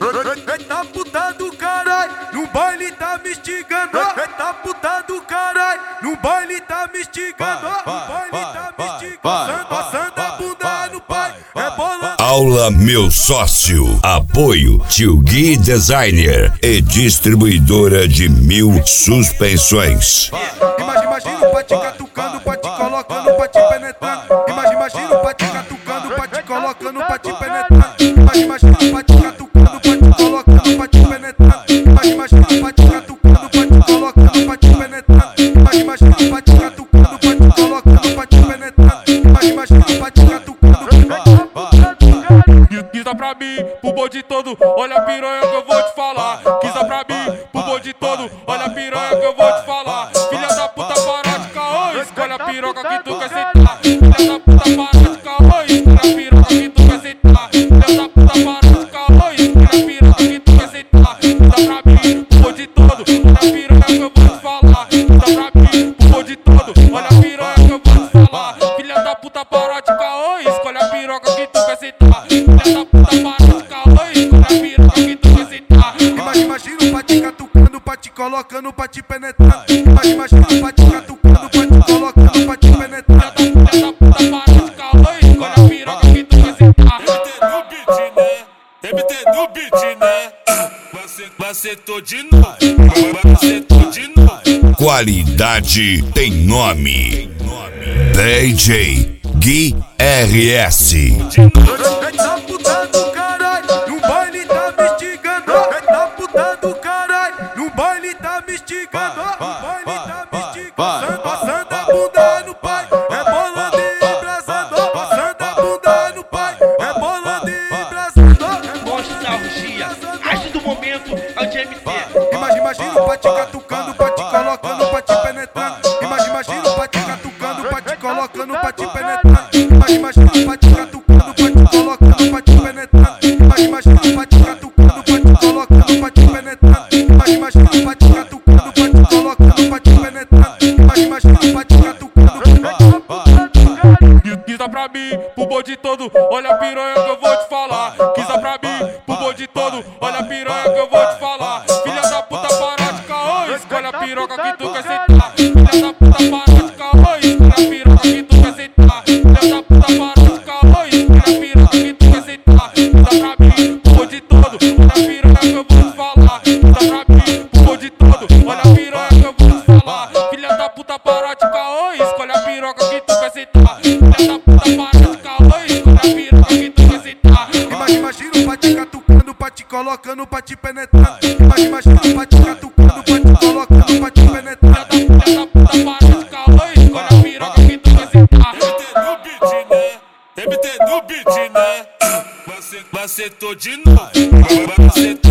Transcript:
Eita puta do caralho, no baile tá me instigando. Eita puta do caralho, no baile tá me instigando. No baile tá me instigando. Passando a bunda no pai, rebolando. Aula Meu Sócio. Apoio Tio Gui Designer e distribuidora de 1000 suspensões. Imagina o pati catucando, pati colocando, pati penetrando. Imagina o pati catucando, pati colocando, pati penetrando. Imagina o pati catucando, pati colocando, pati penetrando. Imagina o pati catucando, pati colocando, pati penetrando. Imagina o pati catucando, pati colocando, pati penetrando. Imagina o pati catucando. Quis dar pra mim, pro bonde todo, olha a piranha que eu vou te falar. Quis dar pra mim, pro bonde todo, olha a piranha que eu vou te falar. Filha da puta, para de caô, escolhe a piroca que tu quer sentar. Filha da puta, para de caô, escolhe a piroca que tu quer sentar. Filha da puta, para de caô, escolhe a piroca que tu quer sentar. Dá pra mim, pro bonde todo, olha a piranha que eu vou te falar. Dá pra mim, pro bonde todo, olha a piranha que eu vou te falar. Filha da puta, para de caô, escolhe a piroca que tu quer sentar. Filha da puta, para de caô, escolhe a piroca que tu quer sentar. Imagina o pati catucando, pati colocando, pati penetrando. Imagina o pati catucando, pati colocando, pati penetrando. Filha da puta, para de caô, escolhe a piroca que tu quer sentar. MT no beat, né? Você tô de novo. Você tô de novo. Qualidade tem nome. DJ Gui RS. Eita puta do caralho, no baile tá me instigando. Eita puta do caralho, no baile tá me instigando. No baile tá me instigando. Passando a bunda no pai, rebolando e embrasando. Passando a bunda no pai, rebolando e embrasando. Nostalgia, arte do momento, é o GMC. Imagina o pati catucando, pati colocando, pati penetrando. Imagina o pati catucando, pati colocando, pati penetrando. Imagina o pati catucando, pati colocando, pati penetrando. Imagina o pati catucando, pati colocando, pati penetrando. Imagina o pati catucando, pati colocando, pati penetrando. Imagina o pati catucando. Quis dar pra mim, pro bonde todo, olha a piranha que eu vou te falar. Quis dar pra mim, pro bonde todo, olha a piranha que eu vou te falar. Filha da puta, para de caô, escolhe a piroca que tu quer sentar. Filha da puta, para de caô, escolhe a piroca que tu quer sentar. Filha da puta, para de caô, escolhe a piroca que tu quer sentar. Dá pra mim, pro bonde todo, olha a piranha que eu vou te falar. Dá pra mim, pro bonde todo, olha a piranha que eu vou te falar. Filha da puta, para de caô, escolhe a piroca que tu quer sentar. Filha da puta, para de caô, escolhe a piroca que tu quer sentar. Imagina o pati catucando, pati colocando, pati penetrando. Imagina o pati catucando, pati colocando, pati penetrando. Filha da puta, para de caô, escolhe a piroca que tu quer sentar. MT no beat, né? Você tô de novo. Você tô